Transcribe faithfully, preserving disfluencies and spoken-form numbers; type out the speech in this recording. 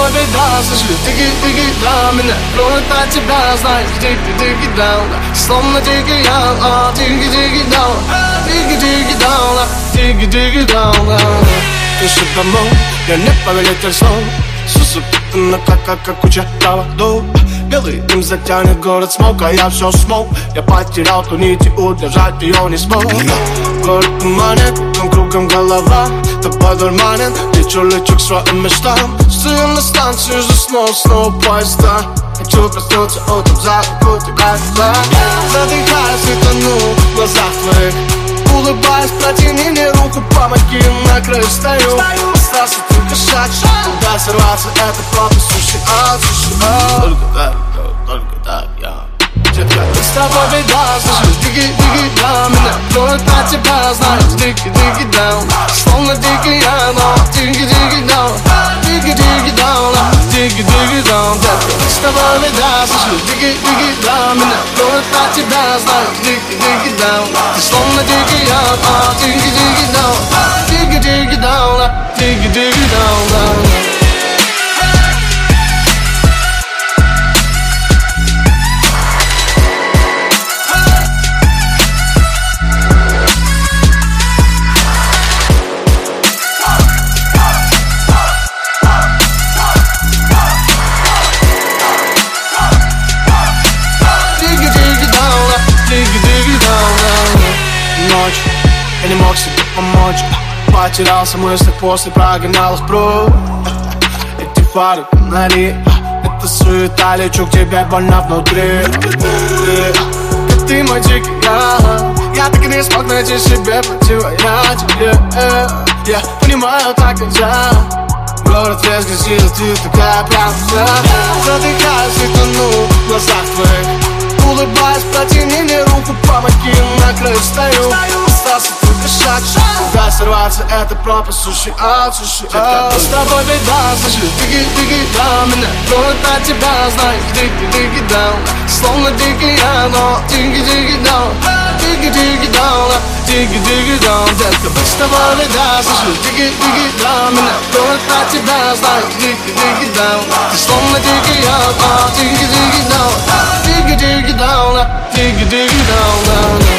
тобой беда, слышу, диги-диги, да, меня кроет от тебя, знаешь, диги-диги, да, словно диги, я, диги-диги, да, диги-диги, да, диги-диги, да, пиши домой, я не повелитель снов, сусупитана, как, как, как куча проводов. Белый дым затянет город смог, а я все смог. Я потерял ту нить и удержать ее не смог. Город туманен, кругом, кругом голова. Тобой дурманен, лечу, лечу к своим мечтам. Стою на станции, жду снова, снова поезда. Хочу проснуться утром, за руку тебя взяла. Задыхаюсь и тону в глазах твоих. Улыбаясь, протяни мне руку, помоги, на краю стою. Остался только шаг, куда сорваться, это просто суши, а, суши, а. Только так, только так, я. Детка, с тобой беда, слышу, диги-диги, да, меня кроет от тебя, знаешь, диги-диги, да. Словно диги, я, но диги-диги, да, диги-диги, да, диги-диги, да. Детка, с тобой беда, слышу, диги-диги, да, меня кроет от тебя, знаешь, диги-диги, да. Ты словно диги, я, но диги-диги, да, диги-диги, да, диги-диги, да. Ночь, я не мог себе помочь. Потерялся в мыслях после прогонял их прочь. Эти фары, фонари, это суета, лечу к тебе больно внутри. Как ты мой дикий, я, я так и не смог найти себе противоядие. Я понимаю, так нельзя. Город весь грязит, ты такая правда. Задыхаюсь и тону в глазах твоих. Улыбаясь, протяни мне руку, помоги, на краю стою. Остался только шаг, куда сорваться, это пропасть, суши, а, суши, а. С тобой беда, слышу, диги-диги, да, меня кроет от тебя, знаешь, диги-диги, да. Словно диги, я, но диги-диги, да, диги-диги, да, диги-диги, да. Детка, с тобой беда, слышу, диги-диги, да, меня кроет от тебя, знаешь, диги-диги, да. Ты словно диги, я, но диги-диги, да, diggity down, diggity down, down.